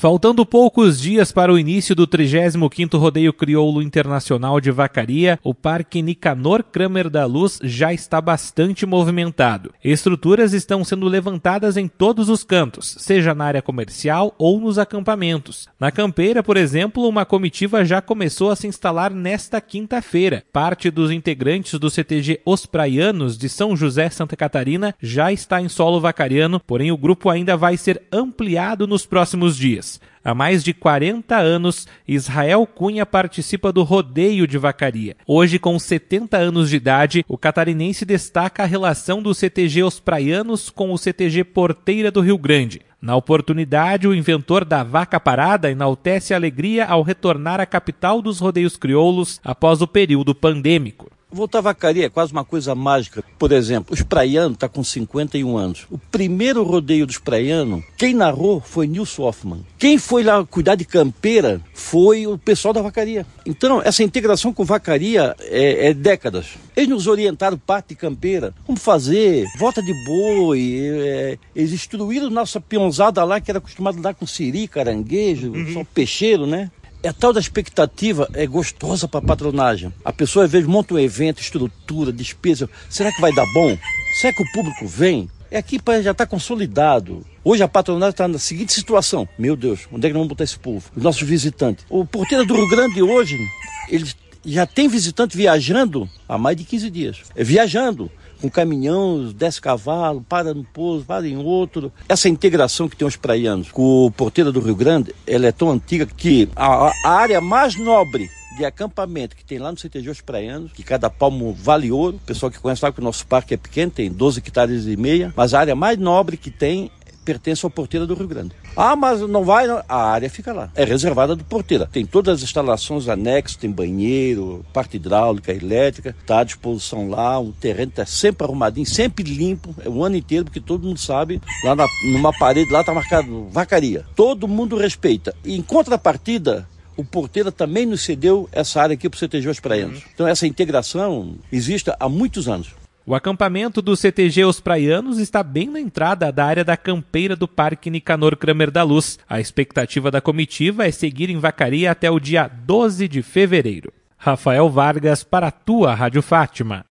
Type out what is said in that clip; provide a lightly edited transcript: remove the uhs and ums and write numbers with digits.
Faltando poucos dias para o início do 35º Rodeio Crioulo Internacional de Vacaria, o Parque Nicanor Kramer da Luz já está bastante movimentado. Estruturas estão sendo levantadas em todos os cantos, seja na área comercial ou nos acampamentos. Na Campeira, por exemplo, uma comitiva já começou a se instalar nesta quinta-feira. Parte dos integrantes do CTG Os Praianos de São José, Santa Catarina, já está em solo vacariano, porém o grupo ainda vai ser ampliado nos próximos dias. Há mais de 40 anos, Israel Cunha participa do Rodeio de Vacaria. Hoje, com 70 anos de idade, o catarinense destaca a relação do CTG Os Praianos com o CTG Porteira do Rio Grande. Na oportunidade, o inventor da vaca parada enaltece a alegria ao retornar à capital dos rodeios crioulos após o período pandêmico. Voltar à vacaria é quase uma coisa mágica. Por exemplo, os Praianos estão com 51 anos. O primeiro rodeio dos Praianos, quem narrou foi Nilson Hoffman. Quem foi lá cuidar de Campeira foi o pessoal da vacaria. Então, essa integração com vacaria é décadas. Eles nos orientaram parte de Campeira, como fazer, volta de boi, eles instruíram nossa peãozada lá, que era acostumada a lidar com siri, caranguejo, só peixeiro, né? A tal da expectativa é gostosa para a patronagem. A pessoa às vezes monta um evento, estrutura, despesa. Será que vai dar bom? Será que o público vem? Aqui já está consolidado. Hoje a patronagem está na seguinte situação. Meu Deus, onde é que nós vamos botar esse povo? Os nossos visitantes. O Porteira do Rio Grande hoje, eles já tem visitante viajando há mais de 15 dias. Viajando. Com caminhão, 10 cavalos, para no pouso, para em outro. Essa integração que tem os praianos com o Porteira do Rio Grande, ela é tão antiga que a área mais nobre de acampamento que tem lá no CTG Os Praianos, que cada palmo vale ouro, o pessoal que conhece sabe que o nosso parque é pequeno, tem 12 hectares e meia, mas a área mais nobre que tem pertence ao Porteira do Rio Grande. Ah, mas não vai, não. A área fica lá. É reservada do Porteira. Tem todas as instalações anexas, tem banheiro, parte hidráulica, elétrica, está à disposição lá, o terreno está sempre arrumadinho, sempre limpo, o ano inteiro, porque todo mundo sabe, lá numa parede, lá está marcado vacaria. Todo mundo respeita. E em contrapartida, o Porteira também nos cedeu essa área aqui para o CTG Os Praianos. Então essa integração existe há muitos anos. O acampamento do CTG Os Praianos está bem na entrada da área da Campeira do Parque Nicanor Kramer da Luz. A expectativa da comitiva é seguir em Vacaria até o dia 12 de fevereiro. Rafael Vargas para a tua Rádio Fátima.